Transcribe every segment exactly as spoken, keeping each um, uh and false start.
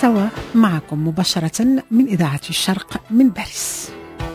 سوا معكم مباشرة من إذاعة الشرق من باريس.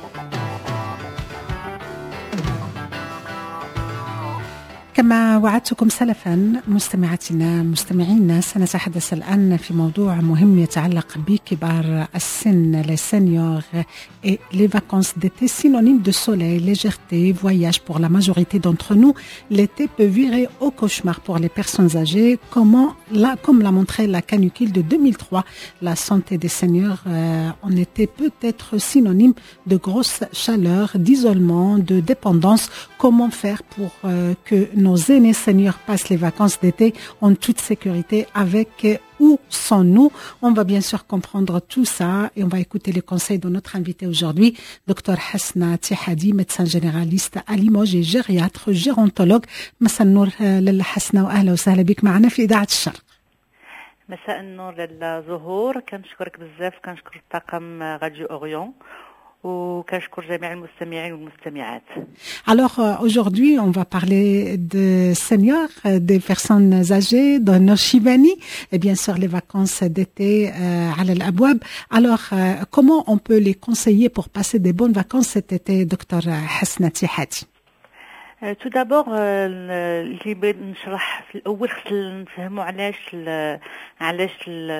كما وعدتكم سلفا مستمعاتنا مستمعينا، سنتحدث الآن في موضوع مهم يتعلق بكبار السن، les seniors et les vacances d'été, synonyme de soleil, légèreté, voyage pour la majorité d'entre nous. L'été peut virer au cauchemar pour les personnes âgées, comment, là, comme l'a montré la canicule de deux mille trois. La santé des seniors euh, en été peut être synonyme de grosse chaleur, d'isolement, de dépendance. Comment faire pour euh, que nos aînés seniors passent les vacances d'été en toute sécurité avec ou sans nous? On va bien sûr comprendre tout ça et on va écouter les conseils de notre invité aujourd'hui, docteur Hasna Tihadi, médecin généraliste à Limoges et gériatre, gérontologue. مساء النور لله حسنا وأهلا وسهلا بك معنا في إذاعة الشرق. مساء النور للظهور، كنشكرك بزاف، كنشكر طاقم راديو أوريون وكنشكر جميع المستمعين والمستمعات. Alors euh, aujourd'hui, on va parler de seniors, euh, des personnes âgées, de nos Shibani et bien sûr les vacances d'été euh, على الأبواب. Alors euh, comment on peut les conseiller pour passer des bonnes vacances cet été, docteur Hasna Tihadi? تو دابور اللي بغيت نشرح في الاول خص نفهموا علاش علاش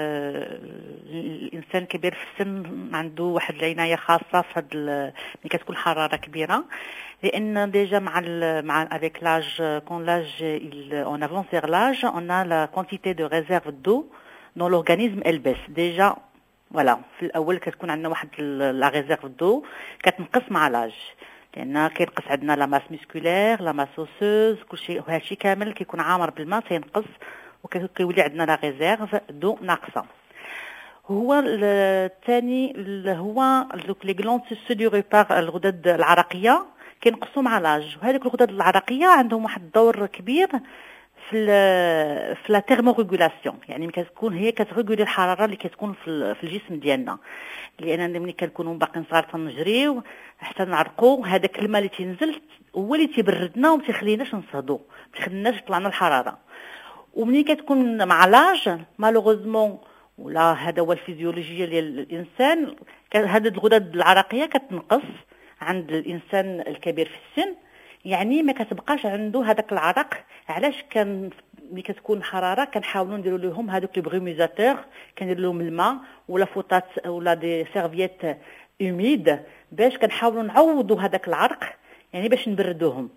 الانسان الكبير في السن عنده واحد العنايه خاصه في هاد ملي كتكون حراره كبيره، لان ديجا مع مع افيك لاج كون لاج اون افونسير لاج اون ا لا كونتيتي دو ريزيرف دو دون لورغانيزم ال بيس ديجا. فوالا في الاول كتكون عندنا واحد لا ريزيرف دو كتنقص مع لاج، لان كينقص عندنا لا ماس مسكولير لا ماس اوسوز كلشي، وهادشي كامل كيكون عامر بالماء تينقص وكيولي عندنا لا ريزيرف دو ناقصه. هو الثاني هو دوك لي غلوند سوديوريبار، الغدد العرقيه كينقصوا مع لاج، وهذوك الغدد العرقيه عندهم واحد الدور كبير في في لا تيرموريغولاسيون، يعني ملي كتكون هي كتريغولي الحراره اللي كتكون في الجسم ديالنا، لان ملي كنكونوا باقيين صغار تنجريو حتى نعرقوا، هذاك الماء اللي تينزل هو اللي تيبردنا وما تيخليناش نصهدوا، ما تيخليناش يطلعنا الحراره. ومنين كتكون مع لاج مالوغوزمون ولا هذا هو الفيزيولوجيه ديال الانسان، هذه الغدد العرقيه كتنقص عند الانسان الكبير في السن، يعني ما كتبقاش عنده هذاك العرق. علاش كان ملي كتكون حراره كنحاولوا نديروا لهم هذوك لي بروميزاتور، كندير لهم الماء ولا فوطات ولا دي سيرفييت اوميد باش كنحاولوا نعوضوا هذاك العرق، يعني باش نبردوهم.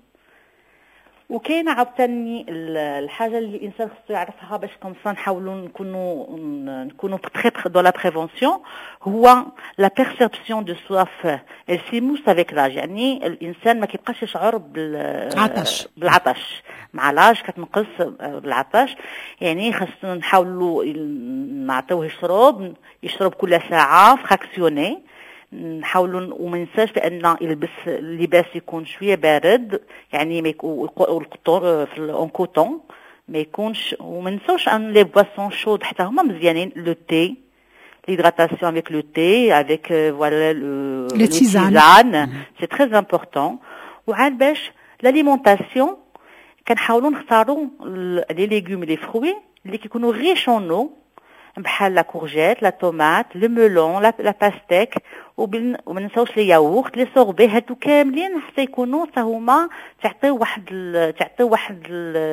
وكاين عاوتاني الحاجه اللي الانسان خصو يعرفها باش كنصا نحاولوا نكونوا نكونوا تري تري دو لا بريفونسيون، هو لا بيرسيبسيون دو سواف السيموس افيك لاج، يعني الانسان ما كيبقاش يشعر بالعطش بالعطش مع لاج كتنقص بالعطش، يعني خصنا نحاولوا نعطيوه يشرب يشرب كل ساعه فراكسيوني، نحاولوا وما ننساش بان يلبس اللباس يكون شويه بارد، يعني ما يكون القطن في اون كوتون ما يكونش، وما ننساوش ان لي بواسون شود حتى هما مزيانين، لو تي l'hydratation avec le thé avec euh, voilà le les tisanes c'est très important. وعاد باش l'alimentation كنحاولوا نختاروا لي ليغوم لي فروي اللي كيكونوا ريش اون او، بحال لا كورجيت لا طوماط لو ميلون لا لا باستيك، وما ننساوش لي ياغورت لي سوربي، هادو كاملين حتى يكونوا حتى هما تعطيو واحد تعطيو واحد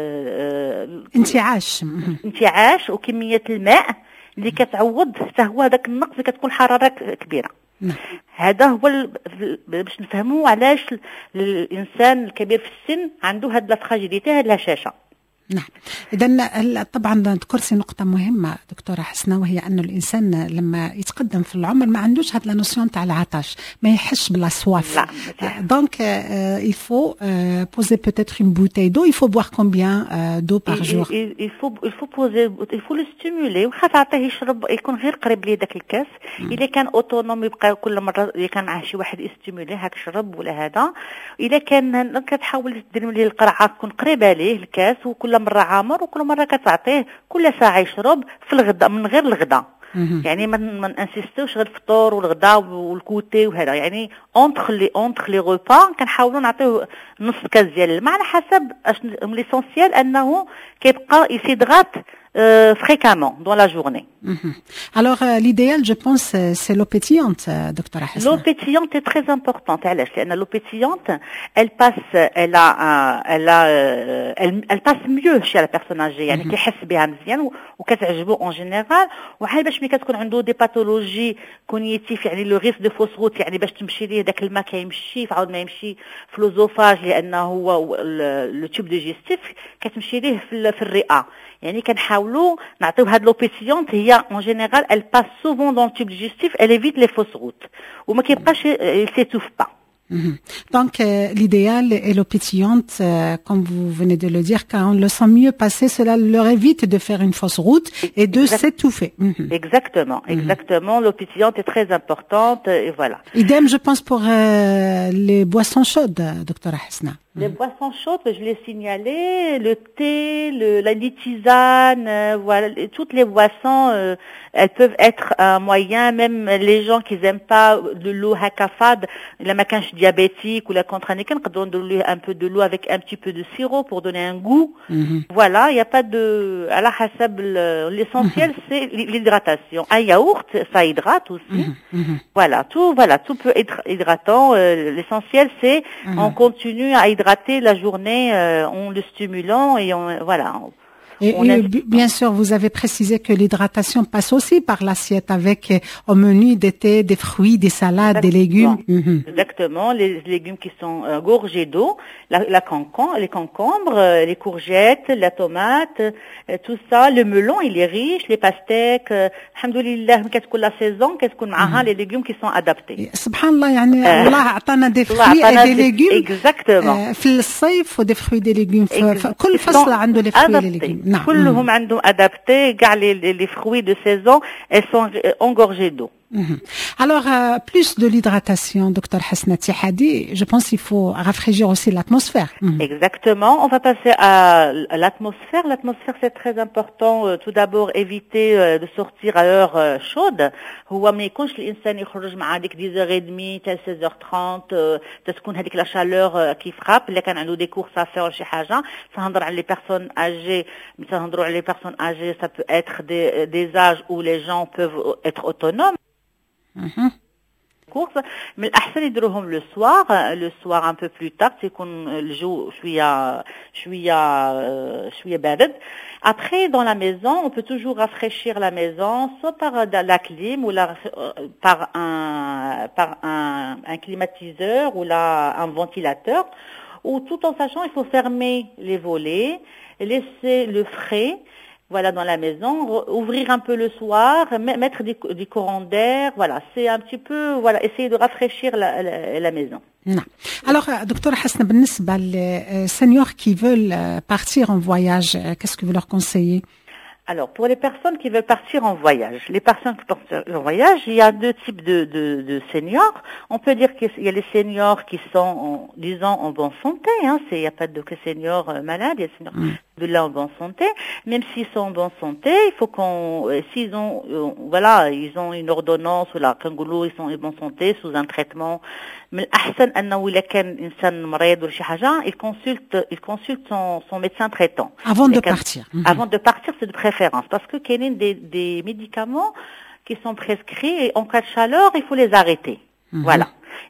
انتعاش انتعاش وكميه الماء اللي كتعوض حتى هو هذاك النقص اللي كتكون حراره كبيره. هذا هو باش نفهموا علاش الانسان الكبير في السن عنده هاد لا فراجيليتي، هاد الهشاشه. نعم، إذن طبعا ذكرتي نقطة مهمة دكتورة حسنا، وهي أنه الإنسان لما يتقدم في العمر ما عندوش هاد لا نوسيون تاع العطش، ما يحش بلا سواف. Donc euh, il faut euh, poser peut-être une bouteille d'eau. Il faut boire combien euh, d'eau par jour? Il, il faut il faut poser il faut le stimuler، وخا تعطيه يشرب يكون غير قريب ليه داك الكاس. إذا كان اوتونوم يبقى كل مرة إذا كان معاه شي واحد يستيموليه هاك شرب ولا هذا. إذا كان كتحاول دير ليه القرعة تكون قريبة ليه الكاس، وكل مرة عامر وكل مرة كتعطيه كل ساعة يشرب في الغداء من غير الغداء، يعني ما من انسيستوش غير الفطور والغداء والكوتي وهذا، يعني اونتر لي اونتر لي روبا كنحاولوا نعطيو نص كاس ديال الماء على حسب ليسونسيال انه كيبقى يسيدغات euh, fréquemment dans la journée. Mm-hmm. Alors euh, l'idéal, je pense, c'est l'eau pétillante, euh, docteur Hasna. L'eau pétillante est très importante. L'eau pétillante, elle passe, elle a, un, elle a, euh, elle, elle passe mieux chez la personne âgée. يعني كيحس بها مزيان وكتعجبو en général. وحال باش ملي كتكون عنده دي باثولوجي كونيتيف يعني لو ريسك دو فوس روت يعني باش تمشي ليه داك الماء كيمشي فعاود ما يمشي في لوزوفاج لانه هو لو تيوب ديجيستيف كتمشي ليه في, في الرئه. يعني كنحاولوا نعطيو هاد لو pétillante هي en général elle passe souvent dans le tube digestif, elle évite les fausses routes وما كيبقاش elle s'étouffe pas. Mm-hmm. Donc euh, l'idéal est l'eau pétillante, euh, comme vous venez de le dire, quand on le sent mieux passer, cela leur évite de faire une fausse route et de exact. s'étouffer. Mm-hmm. Exactement, exactement. Mm-hmm. L'eau pétillante est très importante et voilà. Idem, je pense pour euh, les boissons chaudes, docteur Hasna. Les boissons chaudes, je l'ai signalé, le thé, le, la tisane, euh, voilà, toutes les boissons, euh, elles peuvent être un moyen, même les gens qui n'aiment pas de l'eau hakafad, la macanche diabétique ou la contre-indiquée, on peut donner un peu de l'eau avec un petit peu de sirop pour donner un goût. Mm-hmm. Voilà, il n'y a pas de, à la hasab, l'essentiel mm-hmm. c'est l'hydratation. Un yaourt, ça hydrate aussi. Mm-hmm. Voilà, tout, voilà, tout peut être hydratant. Euh, l'essentiel c'est, mm-hmm. on continue à hydrater la journée euh, en le stimulant et on, voilà. Et, et a... bien sûr, vous avez précisé que l'hydratation passe aussi par l'assiette avec au menu des thés, des fruits, des salades, Exactement. des légumes. Mm-hmm. Exactement, les légumes qui sont euh, gorgés d'eau, la, la cancombre, les concombres, euh, les courgettes, la tomate, euh, tout ça. Le melon, il est riche, les pastèques. Alhamdoulilah, qu'est-ce que la saison, qu'est-ce qu'on a les légumes qui sont adaptés. Subhanallah, yani Allah a'tana des fruits et des légumes. Exactement. في الصيف ودي fruits des légumes. كل فصل عنده les fruits et les légumes. كلهم عندهم adapté, car les, les, les fruits de saison, elles sont engorgées d'eau. Mmh. Alors, euh, plus de l'hydratation, docteur Hasna Tihadi, je pense qu'il faut rafraîchir aussi l'atmosphère. Mmh. Exactement. On va passer à l'atmosphère. L'atmosphère, c'est très important. Euh, tout d'abord, éviter euh, de sortir à heure euh, chaude. هو ما يكونش الإنسان يخرج مع هذيك dix heures trente حتى seize heures trente تكون هذيك la chaleur qui frappe. اللي كان عنده des courses à faire ولا شي حاجة. سنهضر على les personnes âgées. سنهضروا على les personnes âgées. Ça peut être des, des âges où les gens peuvent être autonomes. Mm-hmm. course mais الأحسن يديروهم le soir le soir un peu plus tard تكون الجو شوية شوية شوية بارد. Après dans la maison on peut toujours rafraîchir la maison soit par la clim ou la, par un par un, un climatiseur ou là un ventilateur ou tout en sachant il faut fermer les volets, laisser le frais. Voilà, dans la maison, ouvrir un peu le soir, mettre des, des courants d'air, voilà, c'est un petit peu, voilà, essayer de rafraîchir la, la, la maison. Non. Alors, docteur Hasna, بالنسبة les seniors qui veulent partir en voyage, qu'est-ce que vous leur conseillez? Alors, pour les personnes qui veulent partir en voyage, les personnes qui partent en voyage, il y a deux types de, de, de seniors. On peut dire qu'il y a les seniors qui sont, en, disons, en bonne santé. Hein, il n'y a pas de seniors malades, il y a des seniors mm. de là en bonne santé. Même s'ils sont en bonne santé, il faut qu'on, s'ils ont, euh, voilà, ils ont une ordonnance ou la kangoulou, ils sont en bonne santé sous un traitement. Mais l'ahsan anna إلا كان إنسان مريض ولا شي حاجة, il consulte, il consulte son, son médecin traitant. Avant de partir. Mm-hmm. Avant de partir, c'est de préférence, parce que qu'il y a des, des médicaments qui sont prescrits et en cas de chaleur, il faut les arrêter. Mm-hmm. Voilà.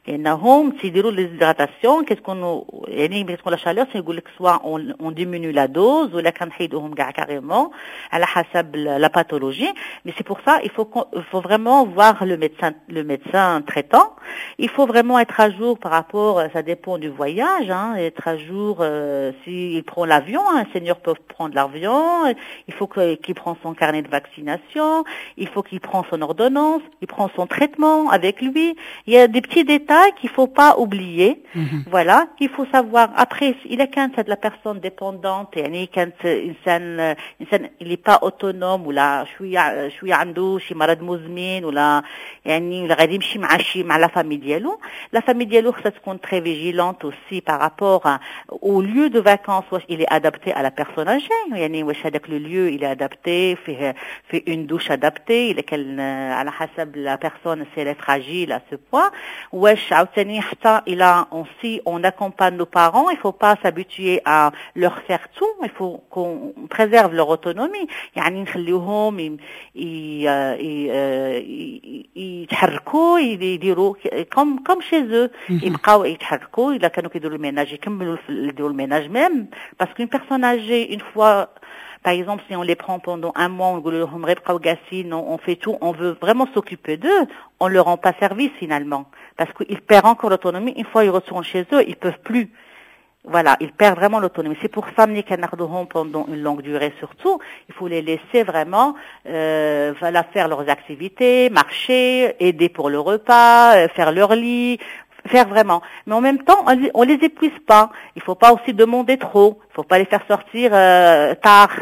لأنهم تيديروا l'hydratation qu'est-ce qu'on يعني parce que la chaleur c'est يقول لك soit on, on diminue la dose ولا كنحيدوهم كاع carrément على حسب la pathologie mais c'est pour ça il faut il faut vraiment voir le médecin le médecin traitant. Il faut vraiment être à jour par rapport, ça dépend du voyage, hein, être à jour euh, s'il prend l'avion, un senior peut prendre l'avion, il faut que, qu'il prend son carnet de vaccination, il faut qu'il prend son ordonnance, il prend son traitement avec lui. Il y a des petits détails qu'il faut pas oublier. Mm-hmm. Voilà, qu'il faut savoir. Après, il est quand c'est de la personne dépendante, يعني quand إنسان إنسان il est pas autonome ولا شوية شوية عنده شي مرض مزمن ولا يعني ولا غادي يمشي مع شي مع la famille ديالو. La famille ديالو خصها تكون très vigilante aussi par rapport à, au lieu de vacances. واش il est adapté à la personne âgée. يعني واش هذاك le lieu il est adapté, fait fait une douche adaptée, il est qu'elle على حسب la personne si elle est fragile à ce point. واش عاوتاني حتى إلى on si on accompagne nos parents, il faut pas s'habituer à leur faire tout, il faut qu'on préserve leur autonomie. يعني نخليوهم ي- ي- ي- يتحركوا يديروا comme comme chez eux, يبقاو يتحركوا. إذا كانوا كيديروا الميناج يكملوا يديروا الميناج même parce qu'une personne âgée une fois. Par exemple, si on les prend pendant un mois, on fait tout, on veut vraiment s'occuper d'eux, on ne leur rend pas service finalement. Parce qu'ils perdent encore l'autonomie, une fois ils retournent chez eux, ils peuvent plus. Voilà, ils perdent vraiment l'autonomie. C'est pour ça que pendant une longue durée surtout, il faut les laisser vraiment euh, voilà, faire leurs activités, marcher, aider pour le repas, euh, faire leur lit, faire vraiment. Mais en même temps, on, on les épuise pas. Il faut pas aussi demander trop. Il faut pas les faire sortir euh, tard.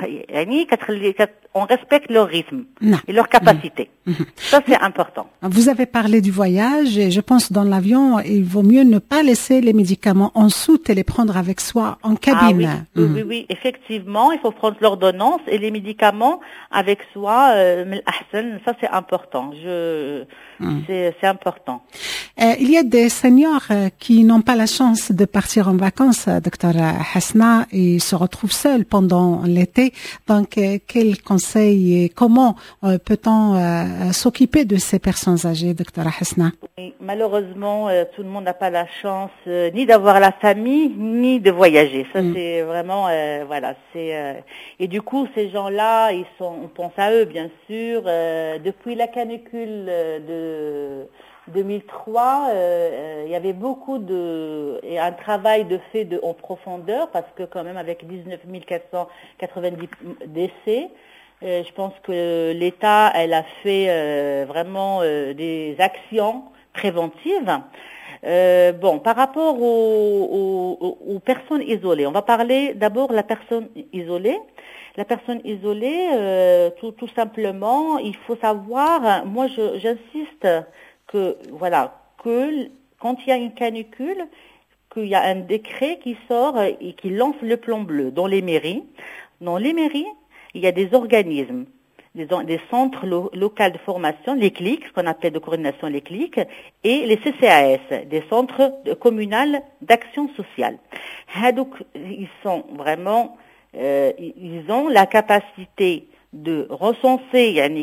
On respecte leur rythme non. et leur capacité. Mm-hmm. Ça, c'est important. Vous avez parlé du voyage et je pense dans l'avion, il vaut mieux ne pas laisser les médicaments en soute et les prendre avec soi en cabine. Ah oui, mm-hmm. oui, oui, oui, effectivement, il faut prendre l'ordonnance et les médicaments avec soi. Euh, ça, c'est important. Je, mm. c'est, c'est important. Euh, il y a des seniors euh, qui n'ont pas la chance de partir en vacances, docteur Hasna, et se retrouvent seuls pendant l'été. Donc, euh, quel conseil et comment euh, peut-on euh, s'occuper de ces personnes âgées, docteur Hasna? Oui, malheureusement, euh, tout le monde n'a pas la chance euh, ni d'avoir la famille, ni de voyager. Ça, mm. c'est vraiment, euh, voilà, c'est euh, et du coup, ces gens-là, ils sont, on pense à eux, bien sûr. Euh, depuis la canicule de deux mille trois, euh, euh, il y avait beaucoup de et un travail de fait de en profondeur parce que quand même avec dix-neuf mille quatre cent quatre-vingt-dix décès, euh, je pense que l'État elle a fait euh, vraiment euh, des actions préventives. Euh, bon, par rapport aux, aux, aux personnes isolées, on va parler d'abord de la personne isolée. La personne isolée, euh, tout, tout simplement, il faut savoir, moi je, j'insiste que voilà que quand il y a une canicule, qu'il y a un décret qui sort et qui lance le plan bleu dans les mairies. Dans les mairies, il y a des organismes, des, des centres lo, locaux de formation, les C L I C, ce qu'on appelle de coordination les C L I C, et les C C A S, des centres de, communaux d'action sociale. Donc, ils sont vraiment, euh, ils ont la capacité de recenser, yani,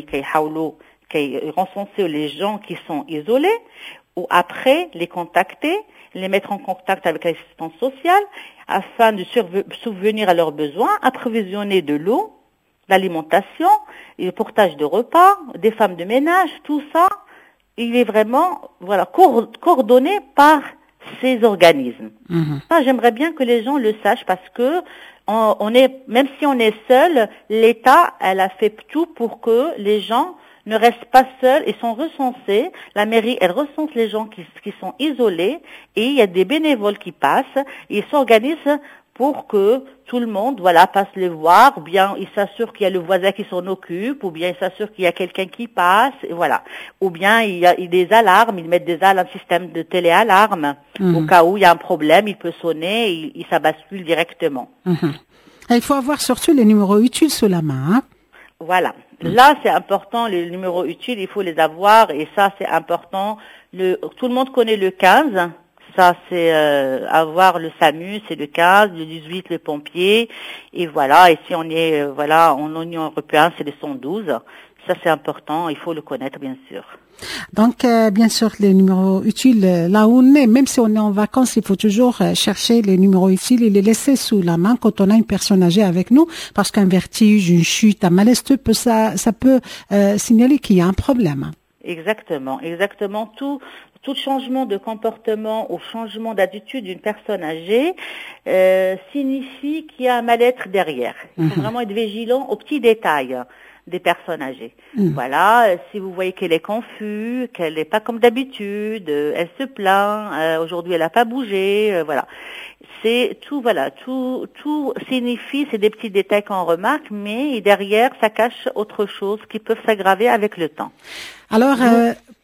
recenser les gens qui sont isolés, ou après les contacter, les mettre en contact avec l'assistance sociale, afin de subvenir à leurs besoins, approvisionner de l'eau, l'alimentation, le portage de repas, des femmes de ménage, tout ça, il est vraiment, voilà, coordonné par ces organismes. Mm-hmm. Ça, j'aimerais bien que les gens le sachent parce que on, on est, même si on est seul, l'État, elle a fait tout pour que les gens ne restent pas seuls et sont recensés. La mairie, elle recense les gens qui, qui sont isolés et il y a des bénévoles qui passent. Ils s'organisent pour que tout le monde, voilà, passe les voir, ou bien ils s'assurent qu'il y a le voisin qui s'en occupe, ou bien ils s'assurent qu'il y a quelqu'un qui passe, et voilà. Ou bien il y a des alarmes, ils mettent des alarmes, un système de téléalarme. Mmh. Au cas où il y a un problème, il peut sonner et, et ça bascule directement. Mmh. Il faut avoir surtout les numéros utiles sous la main, hein? Voilà. Là, c'est important, les numéros utiles, il faut les avoir, et ça, c'est important. Le, tout le monde connaît le quinze. Ça, c'est euh, avoir le SAMU, c'est le quinze, le dix-huit, les pompiers, et voilà. Et si on est, euh, voilà, en Union européenne, c'est le cent douze. Ça, c'est important, il faut le connaître, bien sûr. Donc, euh, bien sûr, les numéros utiles, là où on est, même si on est en vacances, il faut toujours euh, chercher les numéros utiles et les laisser sous la main quand on a une personne âgée avec nous, parce qu'un vertige, une chute, un malaise, peut, ça, ça peut euh, signaler qu'il y a un problème. Exactement, exactement. Tout, tout changement de comportement ou changement d'attitude d'une personne âgée euh, signifie qu'il y a un mal-être derrière. Il faut mm-hmm. vraiment être vigilant aux petits détails des personnes âgées. Mmh. Voilà, si vous voyez qu'elle est confuse, qu'elle n'est pas comme d'habitude, euh, elle se plaint, euh, aujourd'hui elle n'a pas bougé, euh, voilà. C'est tout, voilà, tout, tout signifie, c'est des petits détails qu'on remarque, mais derrière ça cache autre chose qui peut s'aggraver avec le temps. Alors, euh,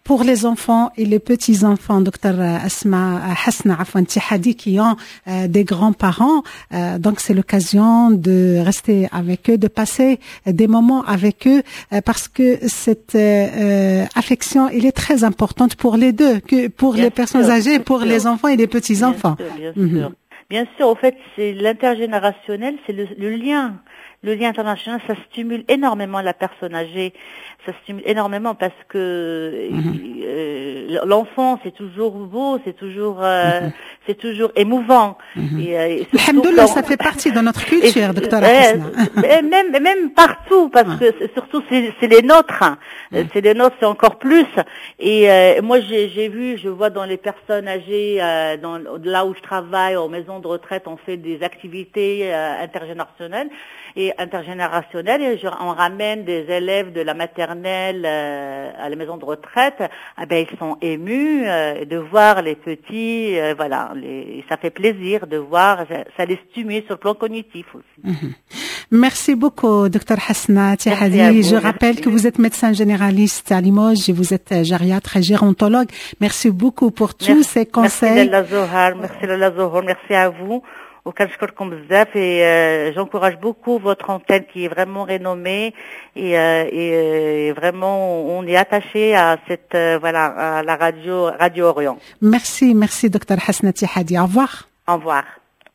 pour les enfants et les petits-enfants, docteur Asma Hasna Afwan Tihadi, qui ont euh, des grands-parents. Euh, donc, c'est l'occasion de rester avec eux, de passer des moments avec eux, euh, parce que cette euh, affection, elle est très importante pour les deux, que pour bien les personnes sûr, âgées, pour sûr. les enfants et les petits-enfants. Bien sûr, bien, mm-hmm. sûr. bien sûr, au fait, c'est l'intergénérationnel, c'est le, le lien. Le lien international, ça stimule énormément la personne âgée. Ça stimule énormément parce que mm-hmm. euh, l'enfant, c'est toujours beau, c'est toujours, euh, mm-hmm. c'est toujours émouvant. Mm-hmm. Et, euh, et Alhamdoulilah, ça fait partie de notre culture, docteur Hasna. Même, même partout, parce ah. que surtout c'est, c'est les nôtres. Hein. Mm. C'est les nôtres, c'est encore plus. Et euh, moi, j'ai, j'ai vu, je vois dans les personnes âgées, euh, dans, là où je travaille, aux maisons de retraite, on fait des activités euh, intergénérationnelles. Et intergénérationnel, et je, on ramène des élèves de la maternelle euh, à la maison de retraite, eh ben ils sont émus euh, de voir les petits, euh, voilà, les, ça fait plaisir de voir, ça, ça les stimule sur le plan cognitif aussi. Mm-hmm. Merci beaucoup, docteur Hasna Tihadi. Je rappelle merci. que vous êtes médecin généraliste à Limoges et vous êtes gériatre et gérontologue. Merci beaucoup pour tous merci. ces conseils. Merci Lalla Zohar, merci Lalla Zohar, merci à vous. وكنشكركم بزاف et j'encourage beaucoup votre antenne qui est vraiment renommée et, euh, et euh, vraiment on est attaché à cette euh, voilà à la radio Radio Orient. Merci, merci docteur Hasna Tihadi. Au revoir. Au revoir.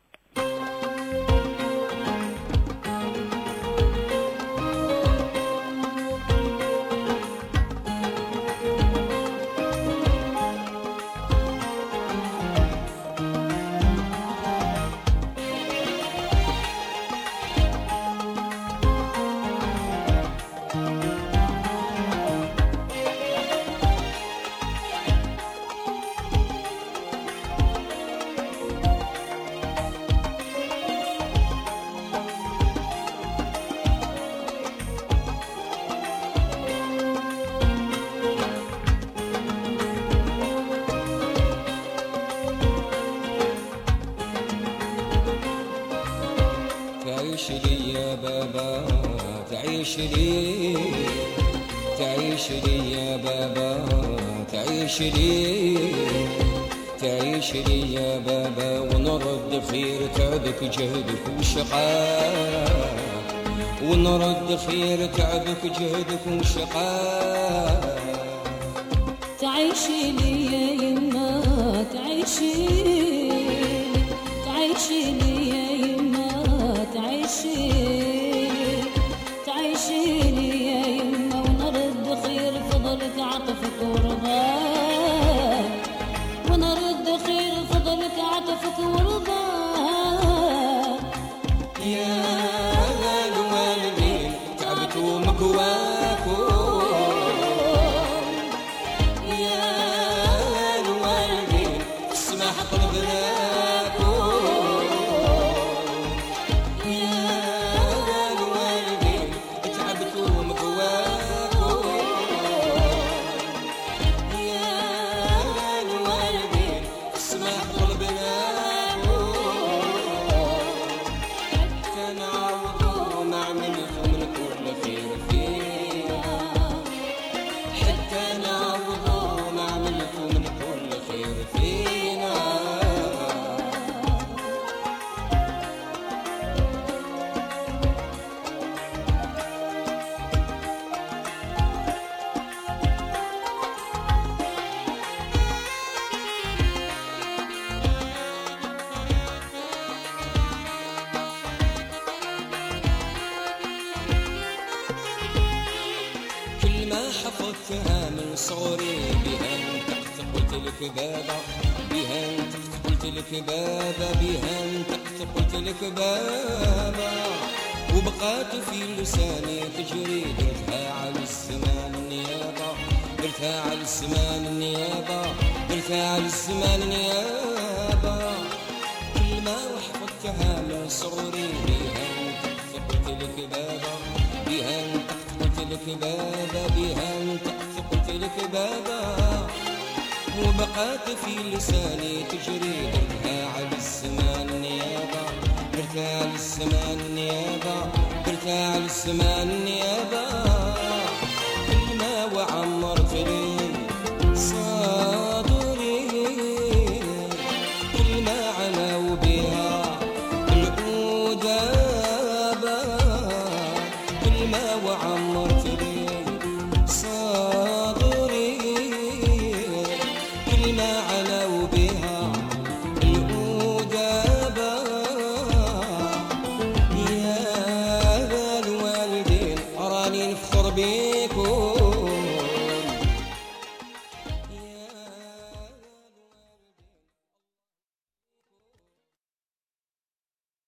تعيش لي يا بابا تعيش لي تعيش لي يا بابا تعيش لي تعيش لي يا بابا ونرد خير تعبك جهدك وشقاء ونرد خير تعبك جهدك وشقاء تعيش لي يا يما تعيش تعيش لي يا يما تعيشي تعيشي لي يا يما ونرد خير فضلك عطفك ورضاك ونرد خير فضلك عطفك ورضاك يا الوالدين تعبت ومكواكم يا الوالدين اسمح طلبناكم حفظتها من صغري بها انتقت قلت لك بابا بها انتقت قلت لك بابا بها انتقت قلت لك بابا وبقات في لساني تجري درتها على الزمان النيابة درتها على الزمان النيابة درتها على الزمان النيابة كل ما وحفظتها من صغري بها انتقت قلت لك بابا بها انتقت قلت لك بابا بها انتقت قلت لك بابا وبقات في لساني تجري درتها على الزمان النيابة درتها على الزمان النيابة درتها على الزمان النيابة كل ما وعمرت لي عمر